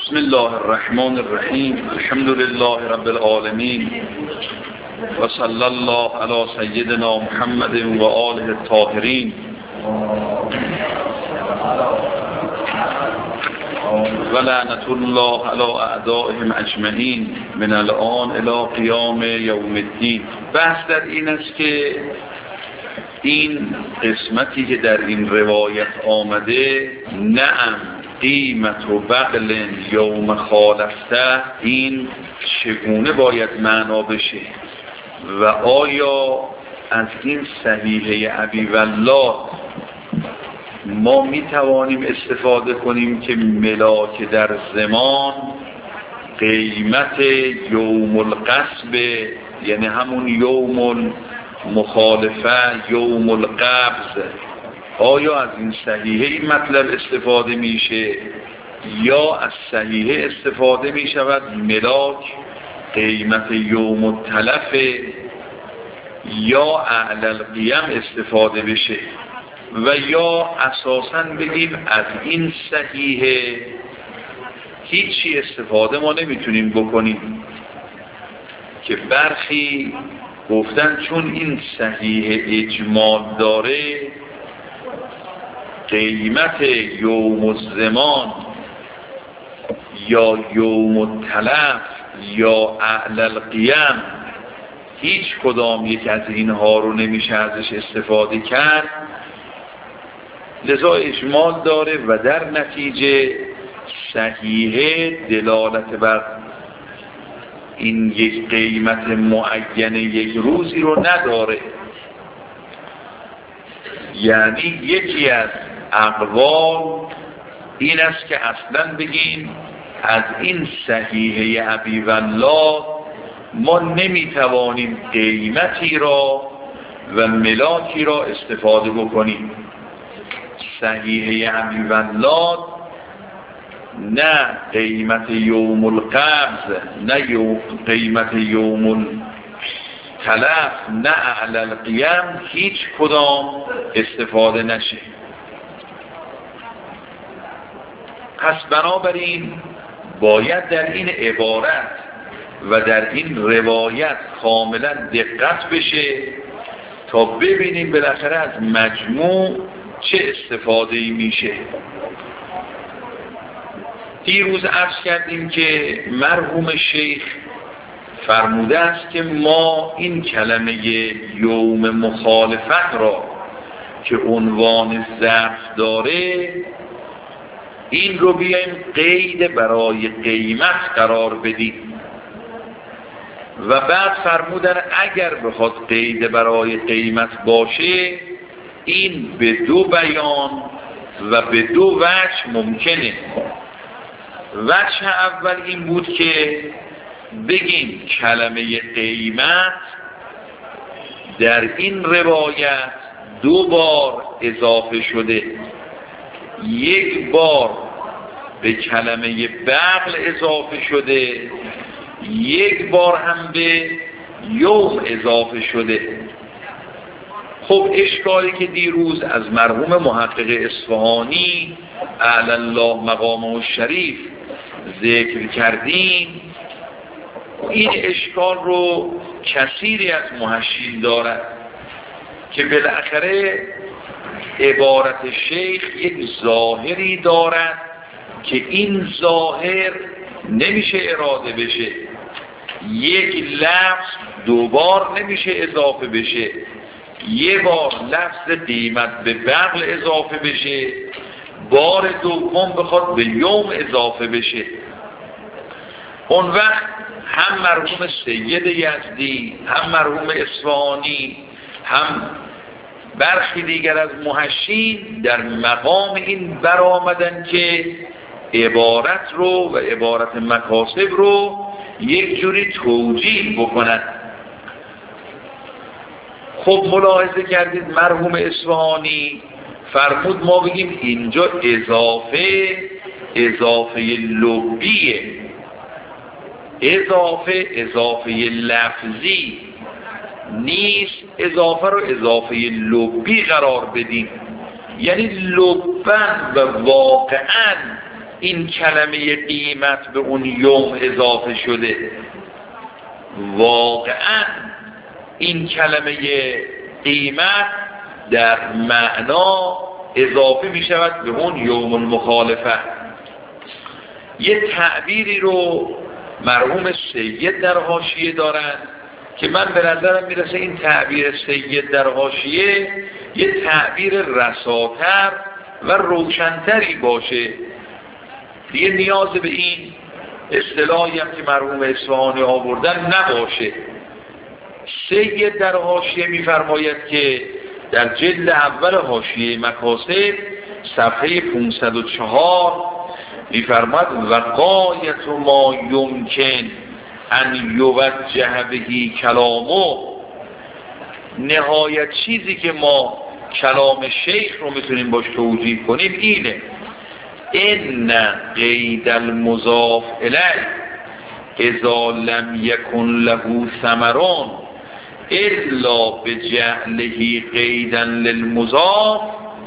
بسم الله الرحمن الرحیم. الحمد لله رب العالمین و صلی الله علی سیدنا محمد و آله الطاهرین و لعنت الله علی اعدائهم اجمعین من الان الی قیام یوم الدین. بحث در این است که این قسمتی که در این روایت آمده، نعم قیمت و بغل یوم خالفته، این چگونه باید معنا بشه و آیا از این صحیحه ابی والله ما می توانیم استفاده کنیم که ملاک در زمان قیمت یوم القصب، یعنی همون یوم مخالفه، یوم القبض، آیا از این صحیحه این مطلب استفاده میشه یا از صحیحه استفاده میشود ملاک قیمت یوم التلف یا اعلی القیم استفاده بشه، و یا اساساً بگیم از این صحیحه هیچی استفاده ما نمیتونیم بکنیم، که برخی گفتن چون این صحیح اجمال داره قیمت یوم الزمان یا یوم التلف یا اعلی القیم هیچ کدام یک از اینها رو نمیشه ازش استفاده کرد، لذا اجمال داره و در نتیجه صحیحه دلالت بر این یک قیمت معین یک روزی رو نداره. یعنی یکی از اقوال این است که اصلا بگیم از این صحیحه ابی والله ما نمیتوانیم قیمتی را و ملاکی را استفاده بکنیم. صحیحه ابی والله نه قیمت یوم القبض، نه قیمت یوم التلف، نه اعلی القیم هیچ کدام استفاده نشه. پس بنابراین باید در این عبارت و در این روایت کاملا دقت بشه تا ببینیم بالاخره از مجموع چه استفاده‌ای میشه. دیروز عرض کردیم که مرحوم شیخ فرموده است که ما این کلمه یوم مخالفت را که عنوان ظرف داره این رو بیایم قید برای قیمت قرار بدیم، و بعد فرمودن اگر بخواد قید برای قیمت باشه این به دو بیان و به دو وجه ممکنه. وجه اول این بود که بگیم کلمه قیمت در این روایت دو بار اضافه شده، یک بار به کلمه بغل اضافه شده، یک بار هم به یوم اضافه شده. خب اشکالی که دیروز از مرحوم محقق اصفهانی اعلی الله مقامه الشریف ذکر کردیم، این اشکال رو کثیری از محشین دارد که بالاخره عبارت شیخ یک ظاهری دارد که این ظاهر نمیشه اراده بشه. یک لفظ دوبار نمیشه اضافه بشه، یه بار لفظ قیمت به بغل اضافه بشه، بار دوم بخواد به یوم اضافه بشه. اون وقت هم مرحوم سید یزدی، هم مرحوم اصفهانی، هم برخی دیگر از محشین در مقام این برآمدن که عبارت رو و عبارت مکاسب رو یک جوری توجیه بکنن. خب ملاحظه کردید مرحوم اصفهانی فرمود ما بگیم اینجا اضافه لغویه، اضافه لفظی نیست، اضافه رو اضافه لغوی قرار بدیم. یعنی لبن و واقعا این کلمه قیمت به اون یوم اضافه شده. واقعا این کلمه قیمت در معنا اضافه می شود به اون یوم المخالفه. یه تعبیری رو مرحوم سید در حاشیه دارن که من به نظرم میرسه این تعبیر سید در حاشیه یه تعبیر رساتر و روشنتری باشه. دیگه نیاز به این اصطلاحی هم که مرحوم اصفهانی آوردن نباشه. سید در حاشیه میفرماید که در جلد اول حاشیه مکاسب صفحه 504 میفرماید و غایت ما یمکن ان یوجه بهی کلامه، نهایت چیزی که ما کلام شیخ رو میتونیم باش توجیه کنیم اینه: ان قید المضاف الیه اذا لم یکن له ثمرون الا بجعله قیدا للمضاف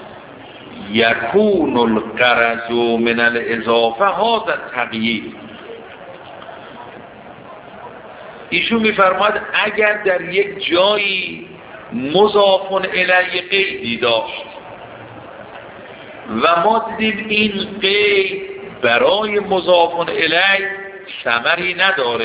یکون الغرض من الاضافه هذا التقیید. ایشون میفرماد اگر در یک جایی مضاف الیه قیدی داشت و ما دیدیم این قید برای مضاف الیه ثمری نداره،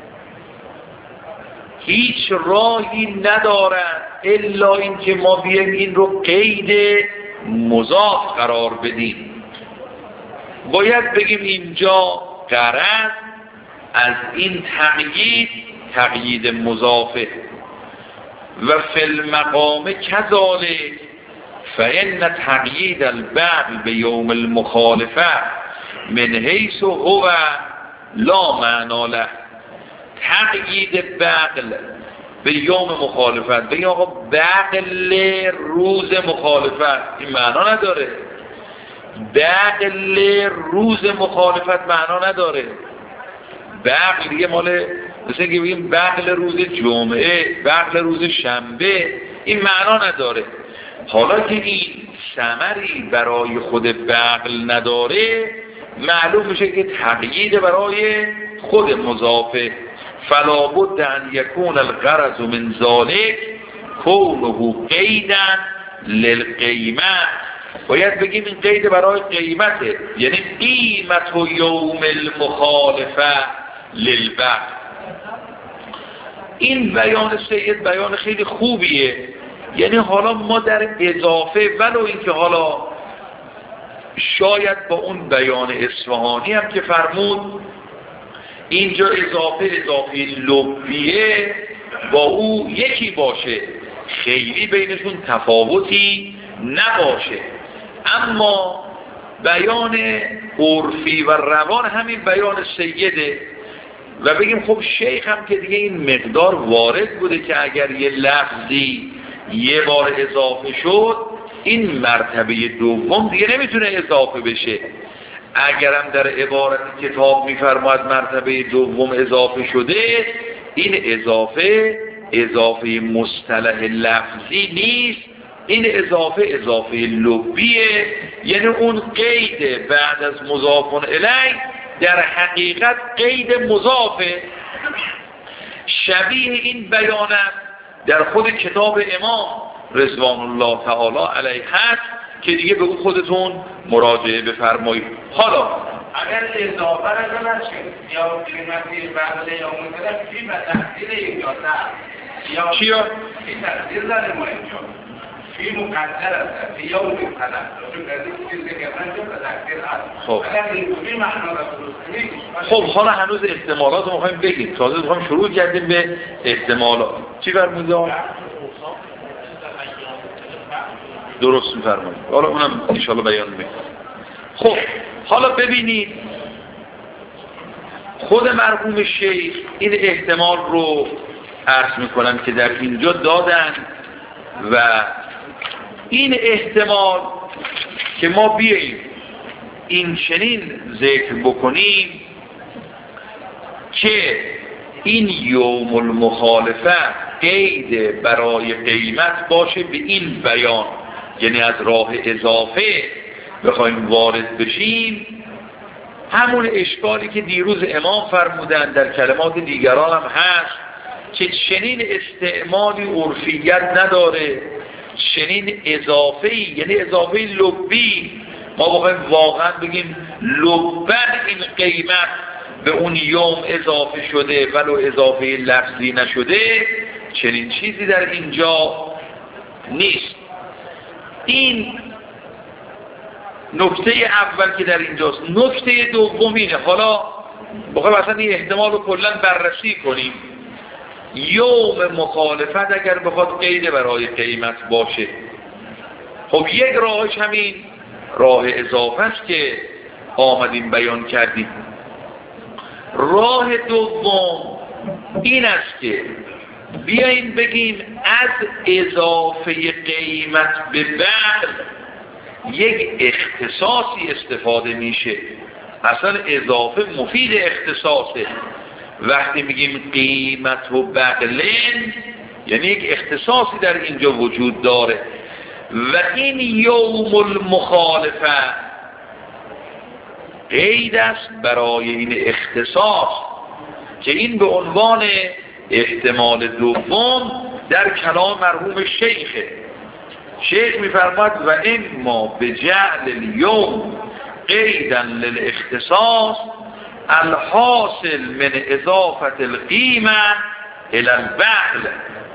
هیچ راهی ندارد الا اینکه ما بیایم این رو قید مضاف قرار بدیم. باید بگیم اینجا غرض از این تقیید مضافه و فی المقام کذالک فإن تقیید البعل به یوم المخالفه من حیث هو لا معنا له. تقیید بغل به یوم مخالفت، بگیم آقا بغل روز مخالفت، این معنا نداره. بغل روز مخالفت معنا نداره. بغل دیگه مال مثل که بگیم بغل روز جمعه، بغل روز شنبه، این معنا نداره. حالا که این ثمری برای خود بغل نداره، معلوم میشه که تقیید برای خود مضافه. فلا بد ان یکون الغرض من ذلک کونه قیدا للقیمه. باید بگیم این قید برای قیمته، یعنی قیمت و یوم المخالفه للبعض. این بیان سید بیان خیلی خوبیه. یعنی حالا ما در اضافه ولو اینکه حالا شاید با اون بیان اصفهانی هم که فرمود اینجا اضافه لبیه با او یکی باشه، خیلی بینشون تفاوتی نباشه، اما بیان عرفی و روان همین بیان سیده. و بگیم خب شیخ هم که دیگه این مقدار وارد بوده که اگر یه لفظی یه بار اضافه شد این مرتبه دوم دیگه نمیتونه اضافه بشه. اگرم در عبارت کتاب میفرماید مرتبه دوم اضافه شده، این اضافه مصطلح لفظی نیست، این اضافه لبیه. یعنی اون قید بعد از مضاف الیه در حقیقت قید مضافه. شبیه این بیانم در خود کتاب امام رضوان الله تعالی علیه هست که دیگه به اون خودتون مراجعه بفرمایید. حالا اگر اضافه را نشید یا قیمتی بغل یا مطلب فی تقدیر یک یا نه چیا؟ فی تقدیر داره ما اینجا فی مقدر است فی یوم مقدر چون در این چیزی که من جو تقدیر است. خب اگر این فی معنا را درست خب حالا هنوز احتمالات رو می‌خوایم بگیم، تازه می‌خوایم شروع کردیم به احتمالات. چی فرمودید؟ درست می‌فرمایید. حالا اونم ان شاءالله بیان می‌کنم. خب حالا ببینید خود مرحوم شیخ این احتمال رو عرض می‌کنن که در اینجا دادن و این احتمال که ما بیاییم این چنین ذکر بکنیم که این یوم المخالفه قید برای قیمت باشه به این بیان، یعنی از راه اضافه بخوایم وارد بشیم، همون اشکالی که دیروز امام فرمودن در کلمات دیگران هم هست که چنین استعمالی عرفیت نداره، چنین اضافه‌ای، یعنی اضافه لبی، ما بخوایم واقعا بگیم لبن این قیمت به اون یوم اضافه شده ولو اضافه لفظی نشده، چنین چیزی در اینجا نیست. این نکته اول که در اینجاست. نکته دوم اینه، حالا بخوایم اصلا این احتمال رو کلا بررسی کنیم. یوم مخالفت اگر بخواد قید برای قیمت باشه، خب یک راهش همین راه اضافه است که آمدیم بیان کردیم. راه دوم این است که بیاییم بگیم از اضافه قیمت به بعد یک اختصاصی استفاده میشه. اصلا اضافه مفید اختصاصه. وقتی میگیم قیمت و بغلن یعنی یک اختصاصی در اینجا وجود داره و این یوم المخالفه قید است برای این اختصاص که این به عنوان احتمال دوم در کلام مرحوم شیخ میفرماد و اما بجعل الیوم قیدا للاختصاص الحاصل من اضافت القیمه الى البغل.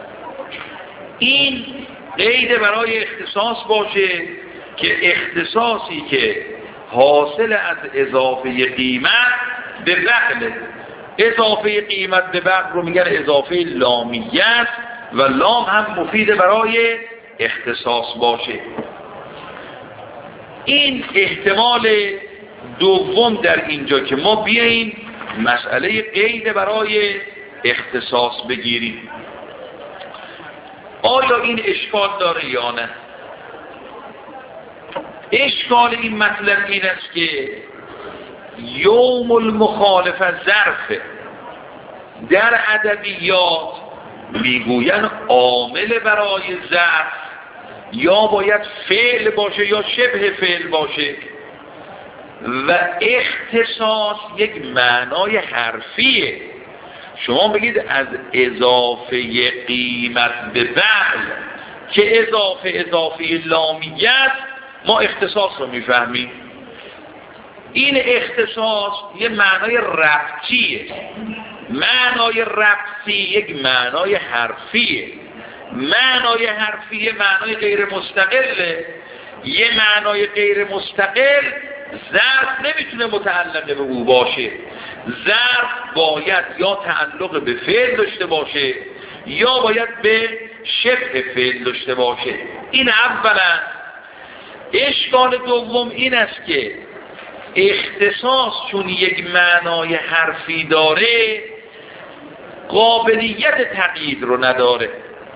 این قید برای اختصاص باشه که اختصاصی که حاصل از اضافه قیمت به بغل، اضافه قیمت به بغل رو میگن اضافه لامیت و لام هم مفید برای اختصاص باشه. این احتمال دوم در اینجا که ما بیاییم مسئله قید برای اختصاص بگیریم. آیا این اشکال داره یا نه؟ اشکال این مطلب این است که یوم المخالفه ظرفه. در ادبیات میگوین عامل برای ظرف یا باید فعل باشه یا شبه فعل باشه و اختصاص یک معنای حرفیه. شما بگید از اضافه قیمت به بغل که اضافه لامیت ما اختصاص رو میفهمیم. این اختصاص یه معنای ربطیه. معنای ربطی یک معنای حرفیه. معنای حرفی معنای غیر مستقله. یه معنای غیر مستقل ظرف نمیتونه متعلق به او باشه. ظرف باید یا تعلق به فعل داشته باشه یا باید به شبه فعل داشته باشه. این اولا. اشکال دوم این است که اختصاص چون یک معنای حرفی داره قابلیت تقیید رو نداره.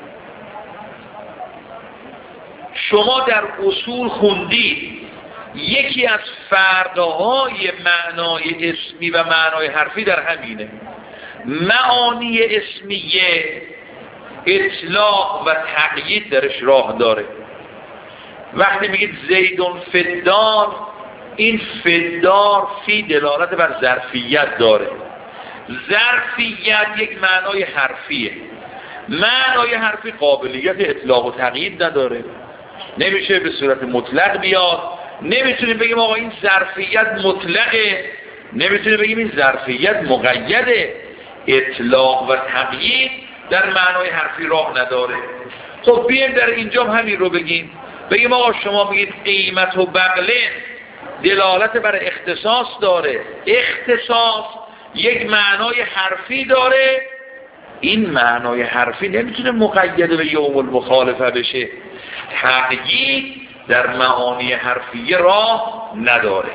شما در اصول خوندید یکی از فرقهای معنای اسمی و معنای حرفی در همینه. معانی اسمیه اطلاق و تقیید درش راه داره. وقتی میگید زیدون فدار، این فدار فی دلالت بر ظرفیت داره. ظرفیت یک معنای حرفیه. معنای حرفی قابلیت اطلاق و تقیید نداره، نمیشه به صورت مطلق بیاد. نمیتونیم بگیم آقا این ظرفیت مطلقه، نمیتونیم بگیم این ظرفیت مقیده. اطلاق و تقیید در معنای حرفی راه نداره. خب بیایم در اینجا همین رو بگیم آقا شما میگید قیمت و بغلن دلالت بر اختصاص داره. اختصاص یک معنای حرفی داره. این معنای حرفی نمیتونه مقید به یوم المخالفه بشه. تقیید در معانی حرفی راه نداره.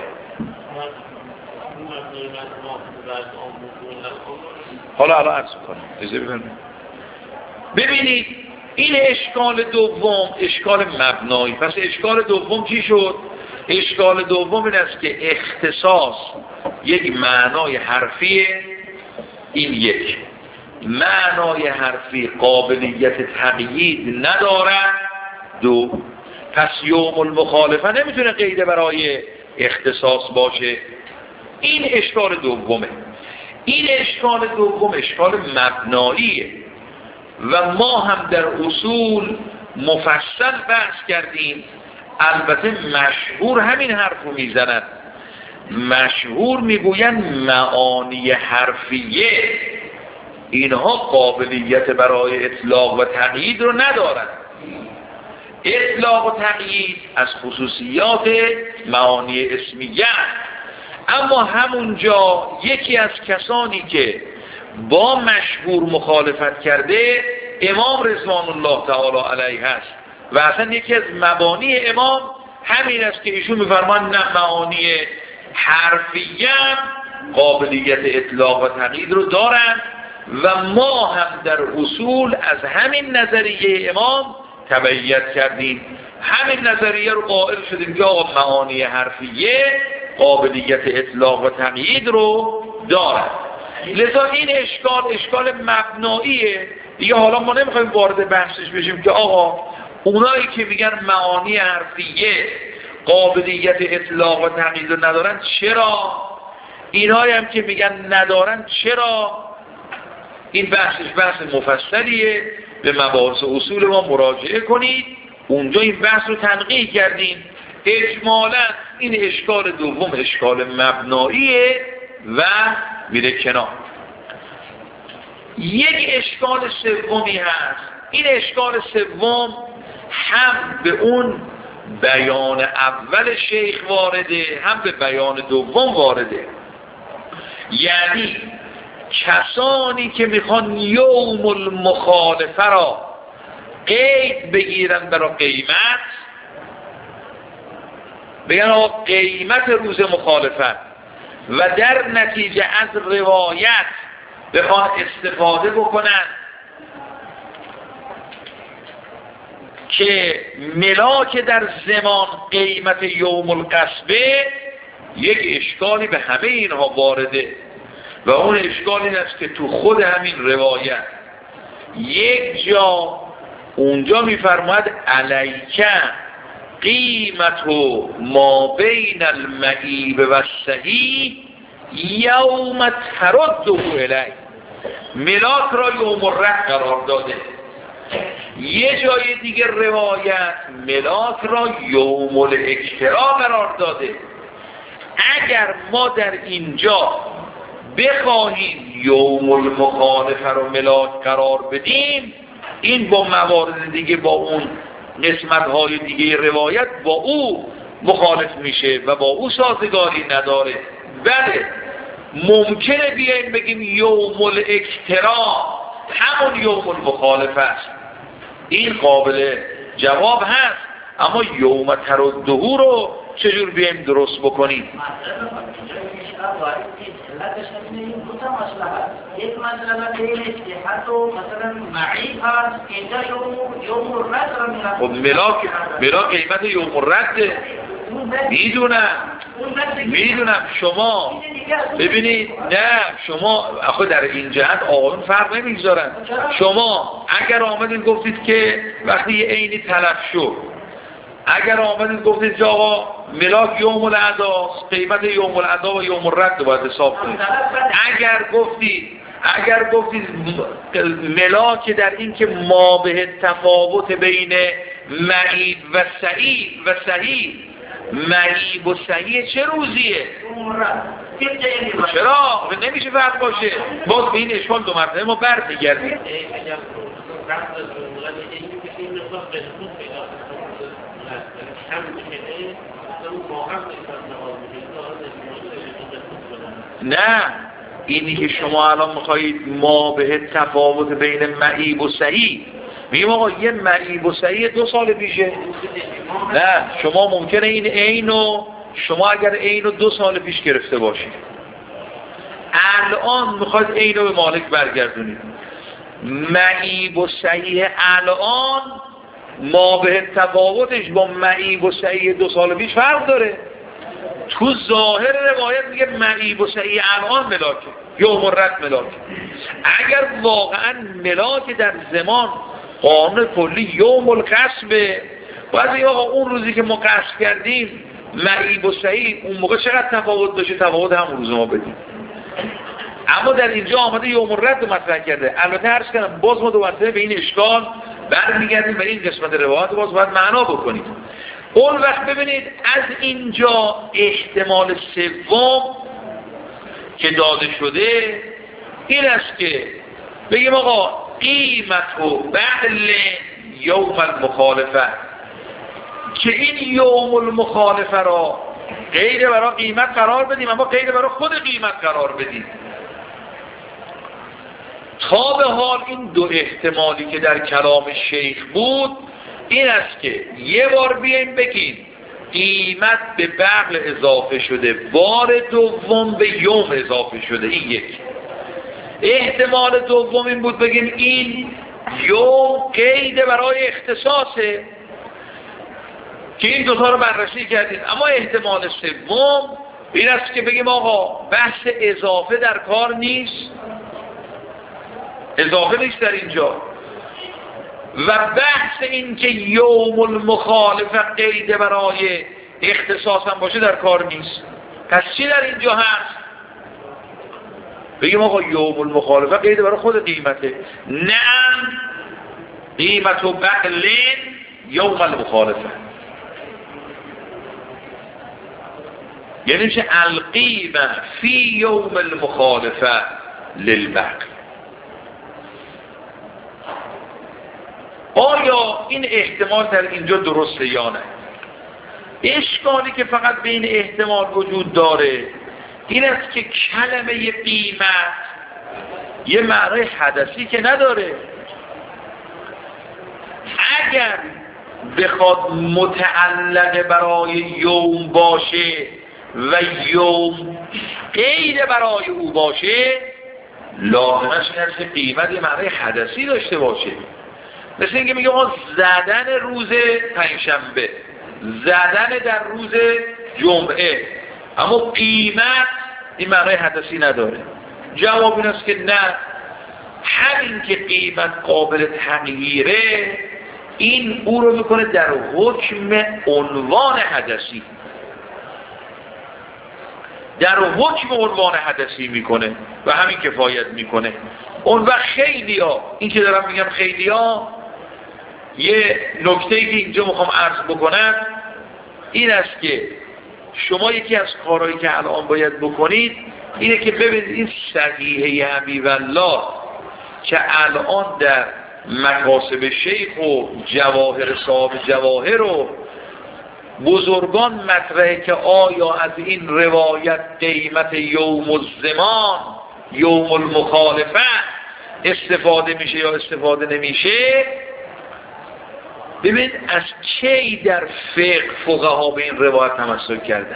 حالا عرض کنم. ببینید این اشکال دوم اشکال مبنایی. پس اشکال دوم چی شد؟ اشکال دوم این است که اختصاص یک معنای حرفیه. این یک معنای حرفی قابلیت تقیید نداره. دو، پس یوم المخالفه نمیتونه قید برای اختصاص باشه. این اشکال دومه. این اشکال دوم اشکال مبناییه و ما هم در اصول مفصل بحث کردیم. البته مشهور همین حرف رو میزنند. مشهور میگویند معانی حرفیه اینها قابلیت برای اطلاق و تقیید رو ندارند. اطلاق و تقیید از خصوصیات معانی اسمیه، اما همونجا یکی از کسانی که با مشهور مخالفت کرده امام رضوان الله تعالی علیه است و اصلا یکی از مبانی امام همین است که ایشون میفرمان نه معانی حرفیه قابلیت اطلاق و تقیید رو دارند و ما هم در اصول از همین نظریه امام تبعیت کردیم. همین نظریه رو قائل شدیم که آقا معانی حرفیه قابلیت اطلاق و تقیید رو دارد. لذا این اشکال مبناییه دیگه. حالا ما نمیخوایم وارد بحثش بشیم که آقا اونایی که میگن معانی حرفیه قابلیت اطلاق و تقیید رو ندارن چرا؟ اینایی هم که میگن ندارن چرا؟ این بحث مفصلیه. به مباحث اصول ما مراجعه کنید، اونجا این بحث رو تنقیح کردیم. اجمالا این اشکال دوم اشکال مبناییه و میره کنار. یک اشکال سومی هست. این اشکال سوم هم به اون بیان اول شیخ وارده هم به بیان دوم وارده. یعنی کسانی که میخوان یوم المخالفه را قید بگیرن برای قیمت، بگن آقا قیمت روز مخالفت و در نتیجه از روایت بخوان استفاده بکنن که ملاک در زمان قیمت یوم القصبه، یک اشکالی به همه اینها وارده و اون اشکال این است که تو خود همین روایت یک جا اونجا میفرماید علیکه قیمت ما بین المعیب و صحیح یوم ترده الی، ملاک را یوم الرد قرار داده. یه جای دیگه روایت ملاک را یوم الاکترا قرار داده. اگر ما در اینجا بخواهیم یوم المخالفه رو ملاک قرار بدیم، این با موارد دیگه با اون قسمت‌های دیگه روایت با او مخالف میشه و با او سازگاری نداره. بله ممکنه بیاییم بگیم یوم الاکترا همون یوم المخالفه است، این قابل جواب هست، اما یوم ترده رو چجور بیاییم درست بکنیم؟ یک مسئله این است که حتی مثلا معیب هست اینجا یوم الرد را میرد. خب ملاک قیمت یوم الرده. میدونم شما ببینید، نه شما آخه در این جهت آقایون فرق نمیگذارن. شما اگر آمدید گفتید که وقتی یه عینی تلف شد، اگر آمدید گفتید که آقا ملاک یوم العداست، قیمت یوم العدا و یوم الرد رو باید حساب کنید. اگر گفتید ملاک در این که ما به تفاوت بین معیب و صحیح معیب و صحیح چه روزیه؟ چرا؟ نمیشه فرق باشه. باز به این اشکال دو مرتبه ما برمیگردیم. نه اینی که شما الان میخواهید ما به تفاوت بین معیب و صحیح، میگم آقا یه معیب و صحیح 2 سال پیشه. نه شما ممکنه این عینو شما اگر عینو 2 سال پیش گرفته باشید، الان میخواید عینو به مالک برگردونید. معیب و صحیح الان ما به تفاوتش با معیب و صحیح 2 سال پیش فرق داره. تو ظاهر روایت میگه معیب و صحیح الان ملاکه، یوم الرد ملاکه. اگر واقعا ملاک در زمان قانون کلی یوم القصبه، باید بگه آقا اون روزی که ما قصب کردیم معیب و صحیح اون موقع چقدر تفاوت داشته، تفاوت هم روز ما بدیم. اما در اینجا آمده یوم الرد رو مطرح کرده. البته عرض کردم باز ما دوباره به این اشکال برمیگردیم و این قسمت روایت باز باید معنا بکنید. اون وقت ببینید از اینجا احتمال سوم که داده شده این است که بگیم آقا قیمت و بعل یوم المخالفه، که این یوم المخالفه را غیر برای قیمت قرار بدیم اما غیر برای خود قیمت قرار بدیم. تا به حال این دو احتمالی که در کلام شیخ بود این است که یه بار بیایم بگیم قیمت به بغل اضافه شده، بار دوم به یوم اضافه شده. این یک احتمال. دوم این بود بگیم این یوم قید برای اختصاصه که این دوتا رو بررسی کردیم. اما احتمال سوم این است که بگیم آقا بحث اضافه در کار نیست، اضافه نیست در اینجا، و بحث این که یوم المخالفه قید برای اختصاص هم باشه در کار نیست. پس چی در اینجا هست؟ بگیم آقا یوم المخالفه قید برای خود قیمته. نه، قیمت و بغل یوم المخالفه، یعنی میشه القیمه فی یوم المخالفه للبغل. آیا این احتمال در اینجا درسته یا نه؟ اشکالی که فقط به این احتمال وجود داره این است که کلمه قیمت یه معنای حدثی که نداره. اگر بخواد متعلق برای یوم باشه و یوم قید برای او باشه لازمش این است که قیمت یه معنای حدثی داشته باشه. مثل اینکه میگه ما زدن روز پنجشنبه، زدن در روز جمعه، اما قیمت این معنای حدثی نداره. جواب این است که نه، همین که قیمت قابل تغییره این او رو میکنه در حکم عنوان حدثی، در حکم عنوان حدثی میکنه و همین کفایت میکنه. اون وقت خیلیا، این که دارم میگم خیلیا، یه نکته‌ای که اینجا میخوام عرض بکنم این است که شما یکی از کارهایی که الان باید بکنید اینه که ببینید این صحیحه حبیب الله که الان در مکاسب شیخ و جواهر صاحب جواهر و بزرگان مطرحه که آیا از این روایت قیمت یوم الزمان یوم المخالفه استفاده میشه یا استفاده نمیشه. ببینید از کی در فقها به این روایت تمسک کردن.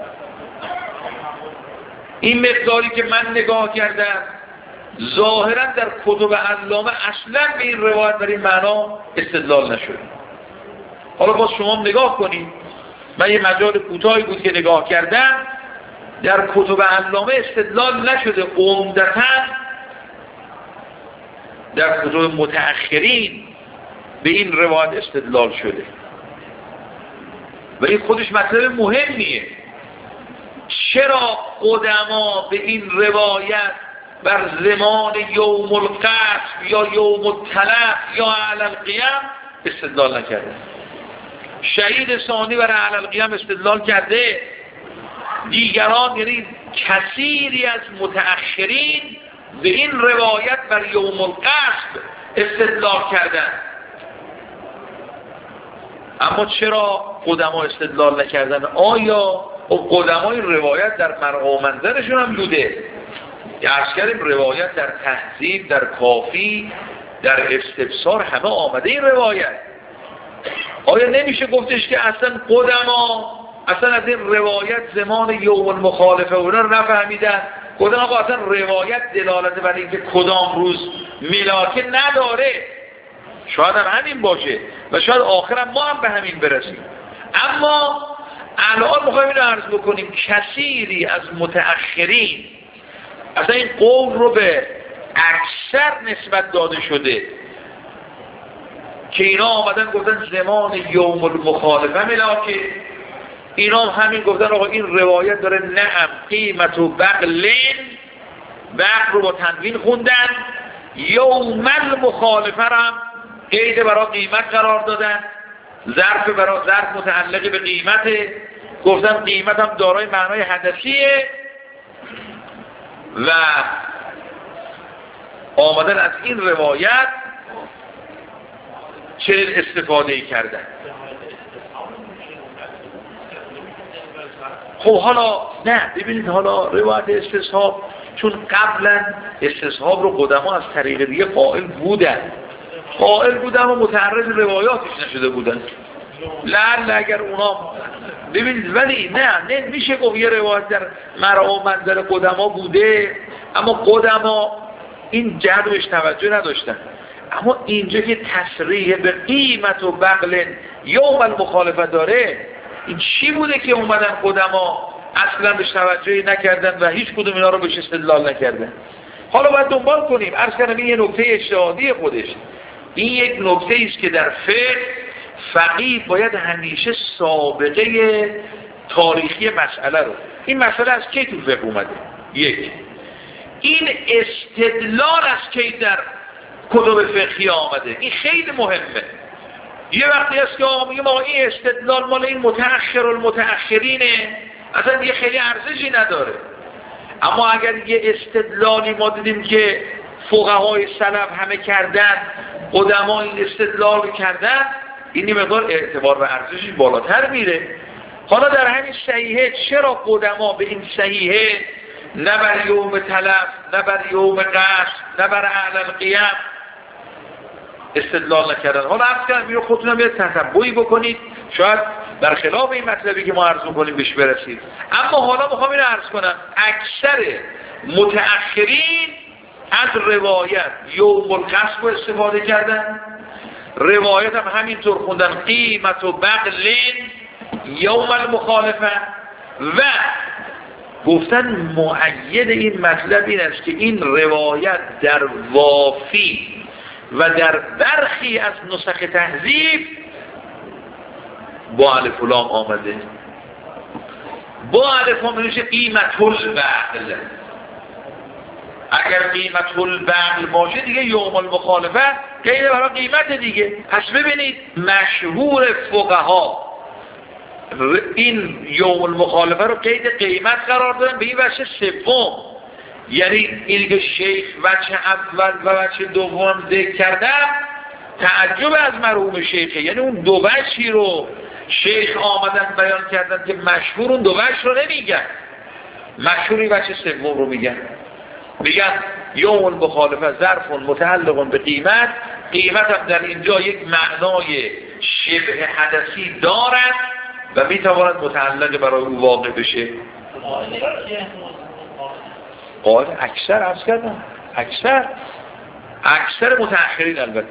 این مقداری که من نگاه کردم ظاهرا در کتب علامه اصلا به این روایت در این معنا استدلال نشده. حالا باز شما نگاه کنید، من یه مجال کوتاهی بود که نگاه کردم در کتب علامه استدلال نشده، عمدتاً در کتب متأخرین به این روایت استدلال شده و این خودش مطلب مهمیه. چرا قدما به این روایت بر زمان یوم القصف یا یوم التلف یا علی القیام استدلال نکرده؟ شهید ثانی برای علی القیام استدلال کرده، دیگران یعنی کثیری از متأخرین به این روایت بر یوم القصف استدلال کردن. اما چرا قدما استدلال نکردن؟ آیا قدمای روایت در مرعا منظرشون هم بوده؟ عرض کردیم روایت در تهذیب، در کافی، در استفسار همه آمده این روایت. آیا نمیشه گفتش که اصلا قدما اصلا از این روایت زمان یوم المخالفه اونا رو نفهمیدن؟ گفتن آقا اصلا روایت دلالت بر اینکه کدام روز ملاکه نداره. شاید هم همین باشه و شاید آخرم ما هم به همین برسیم. اما الان میخوایم اینو عرض بکنیم کثیری از متأخرین اصلا این قول رو به اکثر نسبت داده شده که اینا آمدن گفتن زمان یوم المخالفه ملاکه اینا همین گفتن آقا این روایت داره نعم قیمت و بغلین، بغل رو با تنوین خوندن، یوم المخالفه هم قید برای قیمت قرار دادن، ظرف متعلق به قیمته، گفتن قیمت هم دارای معنای حدثیه و آمدن از این روایت چه استفاده کردن. خب حالا نه ببینید، حالا روایت استصحاب چون قبلا استصحاب رو قدما از طریق دیگه قائل بودن و متعرض روایاتش نشده بودن، لعل اگر اونا ببینید، ولی نه میشه گفت یه روایت در مرعا و منزل قدما بوده اما قدما این جهت بهش توجه نداشتن. اما اینجا که تصریح به قیمت و بغل یوم المخالفه داره، این چی بوده که اومدن قدما اصلا بهش توجهی نکردن و هیچ کدوم اینا رو بهش استدلال نکردن؟ حالا باید دنبال کنیم. عرض کردم این یه نکته اجتهادی خودش، این یک نکته است که در فقیه باید همیشه سابقه تاریخی مسئله رو، این مسئله از کی تو فقه اومده، یک این استدلال از کی در کتب فقهی آمده، این خیلی مهمه. یه وقتی است که آقا میگیم این استدلال مال این متأخر المتأخرینه، اصلا دیگه خیلی ارزشی نداره. اما اگر یه استدلالی ما دیدیم که فقهای سلف همه کردن، قدما این استدلال کردن، این مقدار اعتبار و ارزشش بالاتر میره. حالا در همین صحیحه چرا قدما به این صحیحه نه بر یوم تلف، نه بر یوم قصد، نه بر اعلی القیام استدلال نکردن؟ حالا عرض کردم خودتونم یه تتبعی بکنید، شاید برخلاف این مطلبی که ما عرض می‌کنیم بهش برسید. اما حالا می‌خوام اینو عرض کنم، اکثر متأخرین از روایت یوم القصد استفاده کردن، روایت هم همینطور خوندن قیمت و بغلین یوم المخالفه، و گفتن مؤید این مطلب این است که این روایت در وافی و در برخی از نسخ تهذیب با الف و لام آمده، با الف و لام میشه قیمت البغل. اگر قیمت البغل باشه دیگه یوم المخالفه قید برای قیمت دیگه. پس ببینید مشهور فقها این یوم المخالفه رو قید قیمت قرار دادن به این وجه سوم، یعنی این که شیخ وجه اول و وجه دوم ذکر کردن تعجب از مرحوم شیخه، یعنی اون دو وجهی رو شیخ آمدن بیان کردن که مشهور اون دو وجه رو نمیگن، مشهوری وجه سوم رو میگن یوم المخالفه ظرف متعلق به قیمت، قیمت هم در اینجا یک معنای شبه حدثی دارد و میتواند متعلق برای او واقع بشه. قائل اکثر عرض کردم، اکثر متأخرین، البته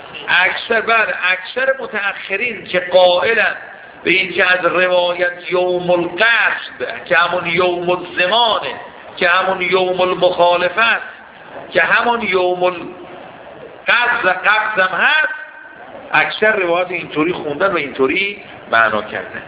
اکثر متأخرین که قائلن به این که از روایت یوم القصد که همون یوم الزمانه، که همون یوم المخالفت، که همون یوم القبض هم هست، اکثر روایت اینطوری خوندن و اینطوری معنا کردن.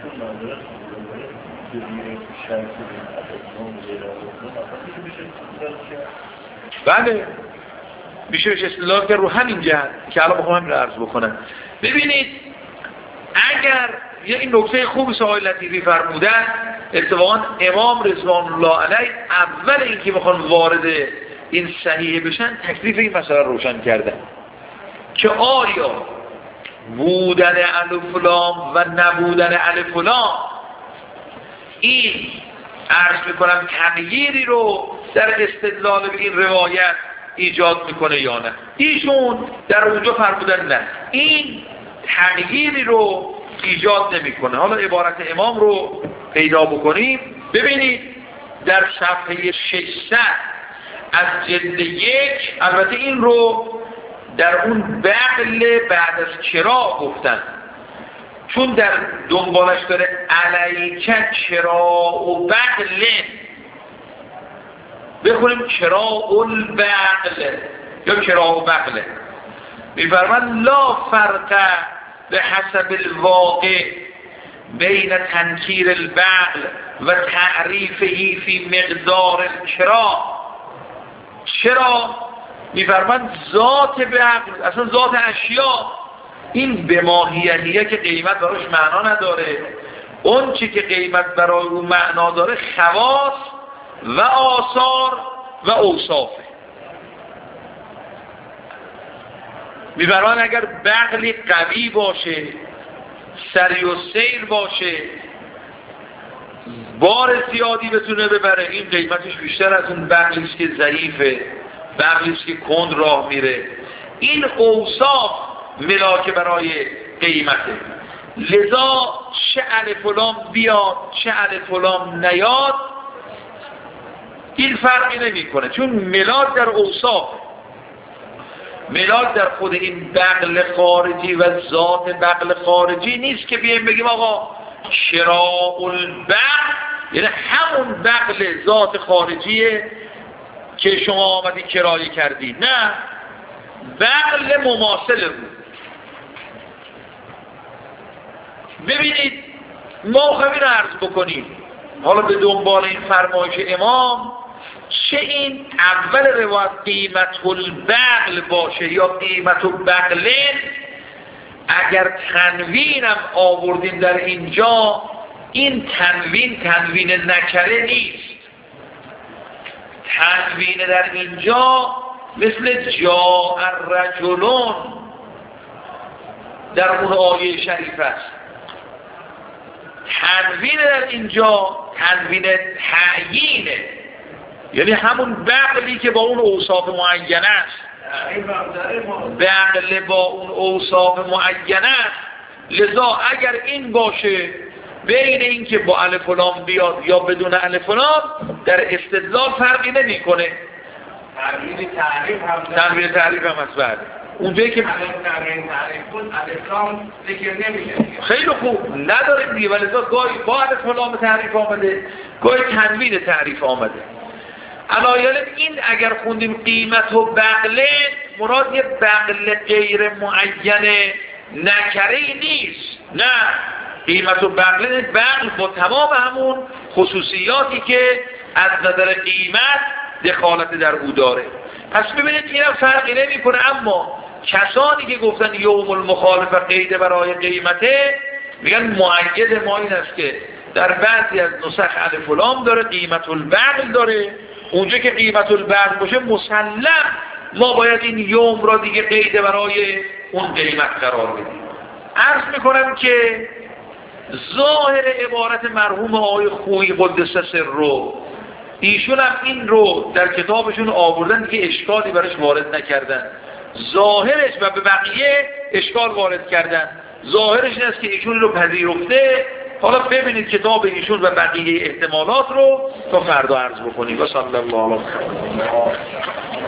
بله میشه بهش استدلال کرد رو همین جهت که الان بخوام همین رو عرض بکنم. ببینید اگر یه این نکته خوبی آقای لطیفی فرمودن، اتفاقا امام رضوان الله علیه اول اینکه بخوان وارد این صحیحه بشن تکلیف این مسئله روشن کردن که آیا بودن الف و لام و نبودن الف و لام این عرض میکنم تغییری رو در استدلال به این روایت ایجاد میکنه یا نه. ایشون در اونجا فرمودن نه، این تغییری رو ایجاد نمیکنه. حالا عبارت امام رو پیدا بکنیم، ببینید در صفحه 600 از جلد 1، البته این رو در اون بغل بعد از چرا گفتن، چون در دنبالش داره علیکه چرا و بغلن، بخونیم چرا البغل یا چرا و بغل. میفرمان لا فرق به حسب الواقع بین تنکیر البغل و تعریفهی فی مقدار الکرا. چرا؟ میفرمند ذات بغل، اصلا ذات اشیا این به ماهیتیه که قیمت براش معنا نداره. اون چی که قیمت برای اون معنا داره خواص و آثار و اوصافه. میفرمایند اگر بغلی قوی باشه، سری و سیر باشه، بار زیادی بتونه ببره، این قیمتش بیشتر از اون بغلیست که ضعیفه، بغلیست که کند راه میره. این اوصاف ملاک برای قیمته. لذا چه الف و لام بیاد چه الف و لام نیاد این فرقی نمیکنه، چون ملاک در اوصاف، ملاک در خود این بغل خارجی و ذات بغل خارجی نیست که بیایم بگیم آقا شراء البغل یعنی همون بغل ذات خارجیه که شما آمدی کرایه کردی. نه، بغل مماثل بود. ببینید ما خواهیم این عرض بکنیم حالا به دنبال این فرمایش امام، چه این اول روایت قیمت البغل باشه یا قیمت البغلین، اگر تنوینم آوردیم در اینجا، این تنوین نکره نیست. تنوین در اینجا مثل جاء الرجلون در اون آیه شریف است. تنوین در اینجا تنوین تعیینه، یعنی همون بغلی که با اون اوصاف معینه است، بغل با اون اوصاف معینه است. لذا اگر این باشه بین این که با الف و لام بیاد یا بدون الف و لام در استدلال فرقی نمیکنه. تنوین تعریف هم هست. بعد اونجایی که خیلی خوب نداریم دیگه، ولی گاهی با الف و لام تعریف آمده، گاهی تنوین تعریف آمده. علایالم این اگر خوندیم قیمت و بغله، مراد یه بغل غیر معین نکره‌ای نیست. نه، قیمت و بغله بغل با تمام همون خصوصیاتی که از نظر قیمت دخالت در او داره. پس ببینید اینم فرقی نمی کنه. اما کسانی که گفتن یوم المخالفه قید برای قیمته، میگن مؤید ما این است که در بعضی از نسخ الف و لام داره، قیمت البغل داره. اونجا که قیمت البغل باشه مسلم ما باید این یوم را دیگه قید برای اون قیمت قرار بدیم. عرض میکنم که ظاهر عبارت مرحوم آقای خویی قدس سره، ایشون هم این رو در کتابشون آوردن که اشکالی برش وارد نکردن. ظاهرش و به بقیه اشکال وارد کردن. ظاهرش این است که ایشون رو پذیرفته. حالا ببینید کتاب ایشون و بقیه احتمالات رو تا فردا عرض بکنیم. و صلی الله علیه و سلم.